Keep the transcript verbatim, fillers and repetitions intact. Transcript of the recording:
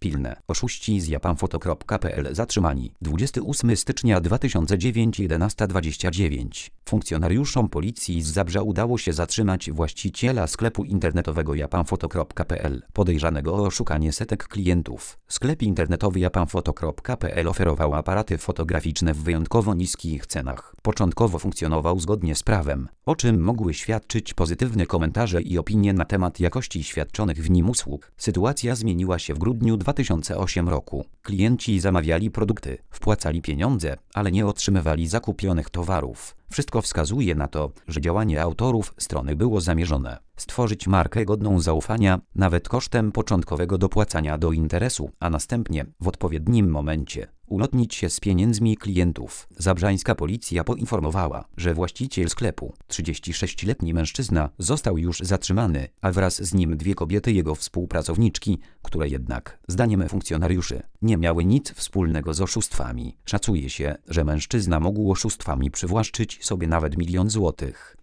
pilne. Oszuści z japanfoto kropka pe el zatrzymani. dwudziestego ósmego stycznia dwa tysiące dziewiątego jedenasta dwadzieścia dziewięć. Funkcjonariuszom policji z Zabrza udało się zatrzymać właściciela sklepu internetowego japanfoto kropka pe el, podejrzanego o oszukanie setek klientów. Sklep internetowy japanfoto kropka pe el oferował aparaty fotograficzne w wyjątkowo niskich cenach. Początkowo funkcjonował zgodnie z prawem, o czym mogły świadczyć pozytywne komentarze i opinie na temat jakości świadczonych w nim usług. Sytuacja zmieniła się w grudniu dwa tysiące ósmego roku. Klienci zamawiali produkty, wpłacali pieniądze, ale nie otrzymywali zakupionych towarów. Wszystko wskazuje na to, że działanie autorów strony było zamierzone. Stworzyć markę godną zaufania, nawet kosztem początkowego dopłacania do interesu, a następnie, w odpowiednim momencie, ulotnić się z pieniędzmi klientów. Zabrzańska policja poinformowała, że właściciel sklepu, trzydziestosześcioletni mężczyzna, został już zatrzymany, a wraz z nim dwie kobiety jego współpracowniczki, które jednak, zdaniem funkcjonariuszy, nie miały nic wspólnego z oszustwami. Szacuje się, że mężczyzna mógł oszustwami przywłaszczyć sobie nawet milion złotych.